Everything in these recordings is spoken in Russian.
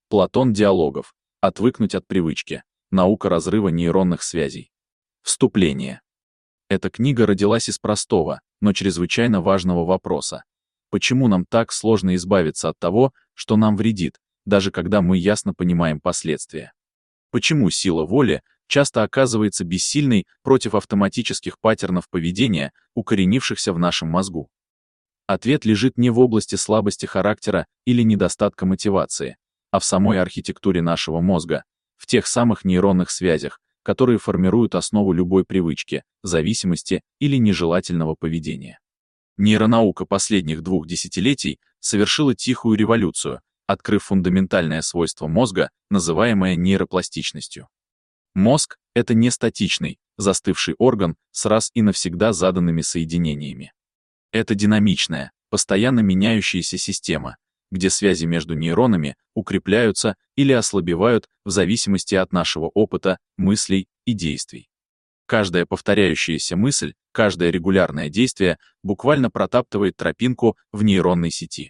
Платон Диалогов. Отвыкнуть от привычки. Наука разрыва нейронных связей. Вступление. Эта книга родилась из простого, но чрезвычайно важного вопроса. Почему нам так сложно избавиться от того, что нам вредит, даже когда мы ясно понимаем последствия? Почему сила воли часто оказывается бессильной против автоматических паттернов поведения, укоренившихся в нашем мозгу? Ответ лежит не в области слабости характера или недостатка мотивации, а в самой архитектуре нашего мозга, в тех самых нейронных связях, которые формируют основу любой привычки, зависимости или нежелательного поведения. Нейронаука последних 2 десятилетий совершила тихую революцию, открыв фундаментальное свойство мозга, называемое нейропластичностью. Мозг — это не статичный, застывший орган с раз и навсегда заданными соединениями. Это динамичная, постоянно меняющаяся система, где связи между нейронами укрепляются или ослабевают в зависимости от нашего опыта, мыслей и действий. Каждая повторяющаяся мысль, каждое регулярное действие буквально протаптывает тропинку в нейронной сети.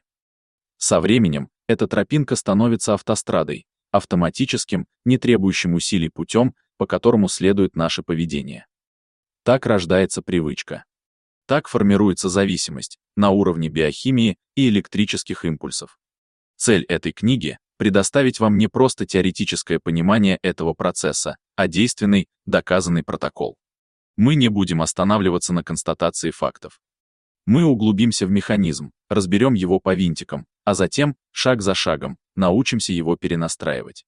Со временем эта тропинка становится автострадой, автоматическим, не требующим усилий путем, по которому следует наше поведение. Так рождается привычка. Так формируется зависимость на уровне биохимии и электрических импульсов. Цель этой книги — предоставить вам не просто теоретическое понимание этого процесса, а действенный, доказанный протокол. Мы не будем останавливаться на констатации фактов. Мы углубимся в механизм, разберем его по винтикам, а затем, шаг за шагом, научимся его перенастраивать.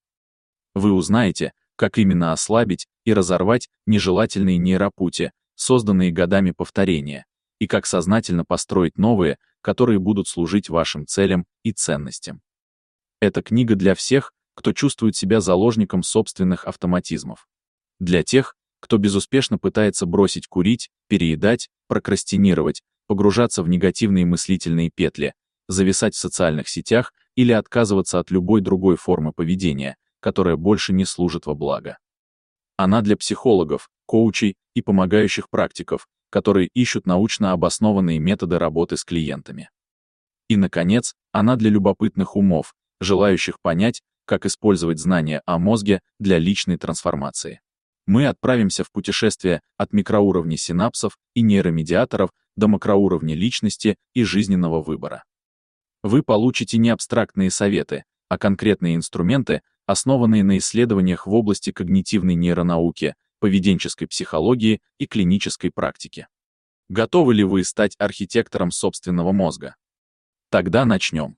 Вы узнаете, как именно ослабить и разорвать нежелательные нейропути, созданные годами повторения, и как сознательно построить новые, которые будут служить вашим целям и ценностям. Эта книга для всех, кто чувствует себя заложником собственных автоматизмов. Для тех, кто безуспешно пытается бросить курить, переедать, прокрастинировать, погружаться в негативные мыслительные петли, зависать в социальных сетях или отказываться от любой другой формы поведения, которая больше не служит во благо. Она для психологов, коучей и помогающих практиков, которые ищут научно обоснованные методы работы с клиентами. И, наконец, она для любопытных умов, желающих понять, как использовать знания о мозге для личной трансформации. Мы отправимся в путешествие от микроуровня синапсов и нейромедиаторов до макроуровня личности и жизненного выбора. Вы получите не абстрактные советы, а конкретные инструменты, основанные на исследованиях в области когнитивной нейронауки, поведенческой психологии и клинической практики. Готовы ли вы стать архитектором собственного мозга? Тогда начнем.